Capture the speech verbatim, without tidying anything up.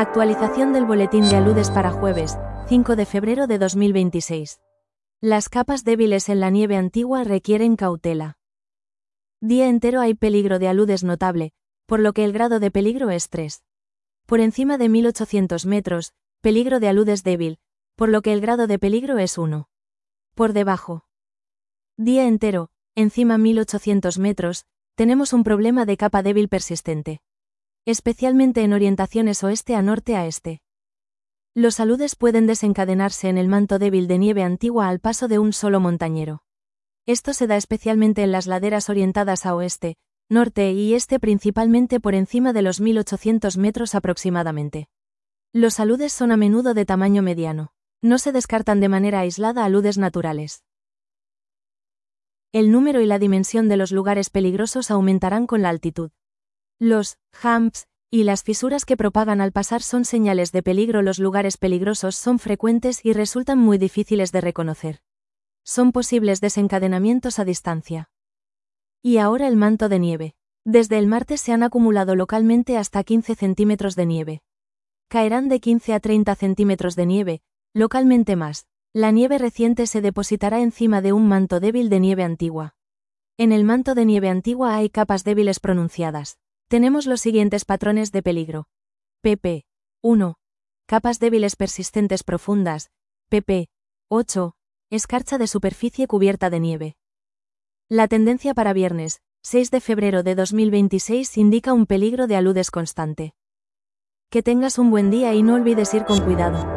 Actualización del boletín de aludes para jueves, cinco de febrero de dos mil veintiséis. Las capas débiles en la nieve antigua requieren cautela. Día entero hay peligro de aludes notable, por lo que el grado de peligro es tres. Por encima de mil ochocientos metros, peligro de aludes débil, por lo que el grado de peligro es uno. Por debajo. Día entero, encima mil ochocientos metros, tenemos un problema de capa débil persistente. Especialmente en orientaciones oeste a norte a este. Los aludes pueden desencadenarse en el manto débil de nieve antigua al paso de un solo montañero. Esto se da especialmente en las laderas orientadas a oeste, norte y este, principalmente por encima de los mil ochocientos metros aproximadamente. Los aludes son a menudo de tamaño mediano. No se descartan de manera aislada aludes naturales. El número y la dimensión de los lugares peligrosos aumentarán con la altitud. Los humps y las fisuras que propagan al pasar son señales de peligro. Los lugares peligrosos son frecuentes y resultan muy difíciles de reconocer. Son posibles desencadenamientos a distancia. Y ahora el manto de nieve. Desde el martes se han acumulado localmente hasta quince centímetros de nieve. Caerán de quince a treinta centímetros de nieve, localmente más. La nieve reciente se depositará encima de un manto débil de nieve antigua. En el manto de nieve antigua hay capas débiles pronunciadas. Tenemos los siguientes patrones de peligro. pp. uno. Capas débiles persistentes profundas. pp. ocho. Escarcha de superficie cubierta de nieve. La tendencia para viernes, seis de febrero de dos mil veintiséis, indica un peligro de aludes constante. Que tengas un buen día y no olvides ir con cuidado.